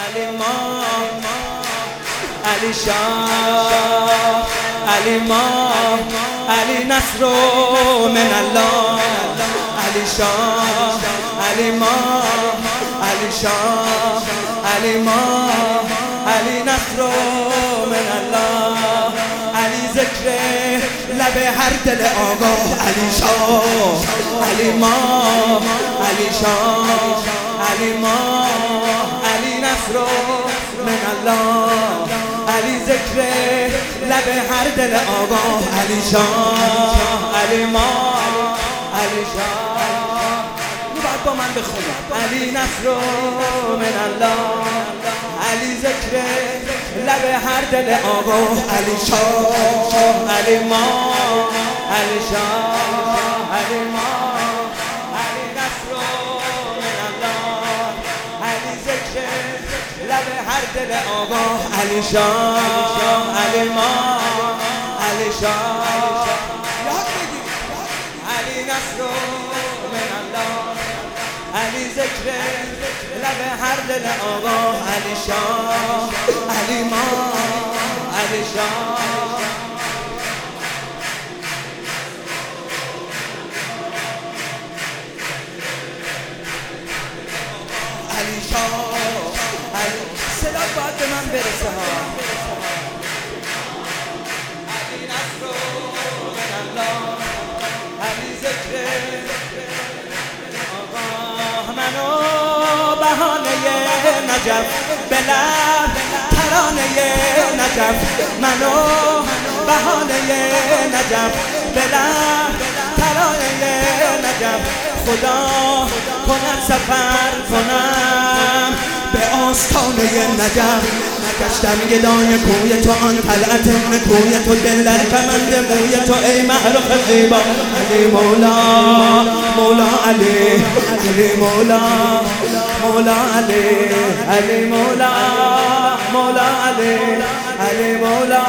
علی ما علی شاه علی ما علی نصر من الله علی شاه علی ما علی شاه علی ما علی نصر من الله علی ذکر لب هر دل آگاه علی شاه علی ما علی شاه علی ما علی نصر من الله علی ذکر لب هر دل آگاه علی شاه علی ما علی شاه باید با من بخونم علی نصر من الله علی ذکر لب هر دل آگاه علی شاه علی ما علی شاه علی ما علی نصر من الله علی ذکر لب هر دل آگاه علی شاه علی ما علی شاه علی نصر من الله علی ذکر لب هر دل آگاه علی شاه علی ما علی شاه علی شاه صدا باید به من برسه ها علی نصر من الله علی ذکر منو بهانه نجف بلند ترانه نجف منو بهانه نجف بلند ترانه نجف خدا کند سفر کنم به آستانه نجف گشتم گدای کوی تو آن طلعت نکوی تو دل در کمند موی تو ای محرق زیبا علی مولا مولا علی علی مولا مولا علی علی مولا مولا علی علی مولا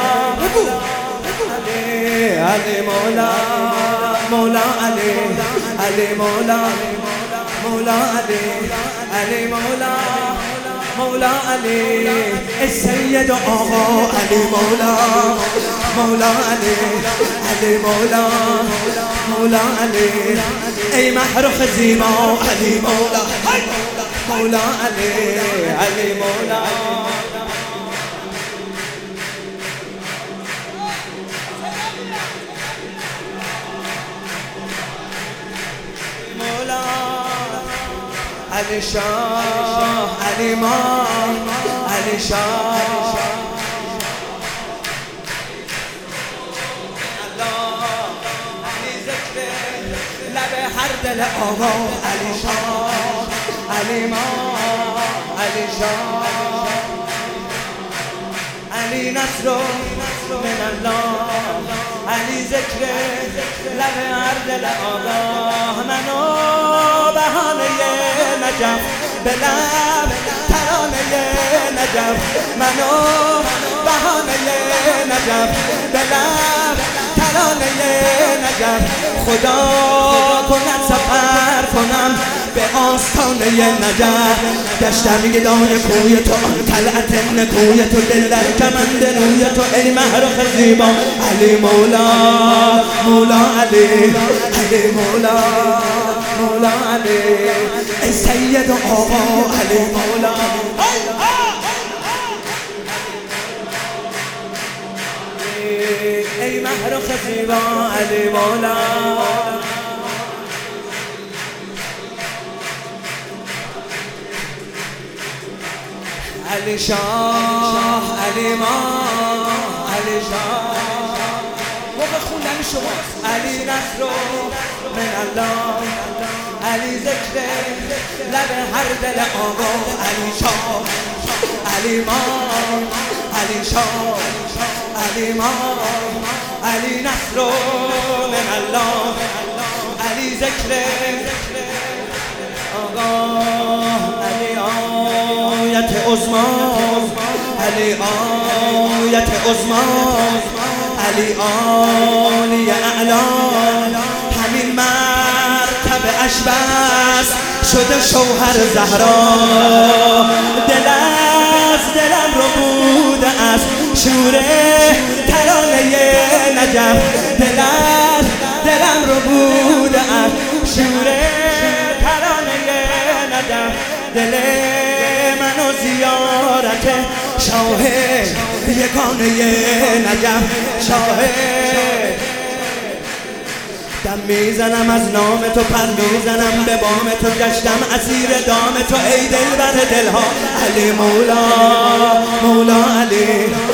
علی مولا مولا علی علی مولا مولا علی علی مولا مولا علی السید آقا علی مولا مولا علی علی مولا مولا علی ای محرق زیبا علی مولا مولا علی علی مولا علی شاه علی ما علی شاه علی ذکر لب هر دل آگاه علی شاه علی ما علی شاه علی نصر من الله علی ذکر لب هر دل آگاه منو بهانه نجف بلب ترانه نجف منو بهانه نجف بلب ترانه نجف خدا کند سفر کنم به آستانه نجف گشتم گدای کوی تو آن طلعت نکوی تو دل در کمند روی تو ای محرق زیبا علی مولا مولا علی علی مولا مولا علی ای سید آقا علی مولا ای محرق زیبا علی مولا علی شاه علی ما علی شاه موقع خوندن شما علی نصر من الله علی ذکر لب هر دل آگاه علی شاه علی ما علی شاه علی ما علی نصر من الله علی ذکر آگاه علی آیت عظما علی آیت عظما علی عالی اعلا همین مرتبه اش بس شده شوهر زهرا دلم شوره ترانه نجف دلم رو بوده از شوره ترانه نجف دل منو زیارت شاه یگانه نجف شاه دم میزنم از نام تو پر میزنم به بام تو گشتم اسیر دام تو ای دل بر دلها علی مولا علی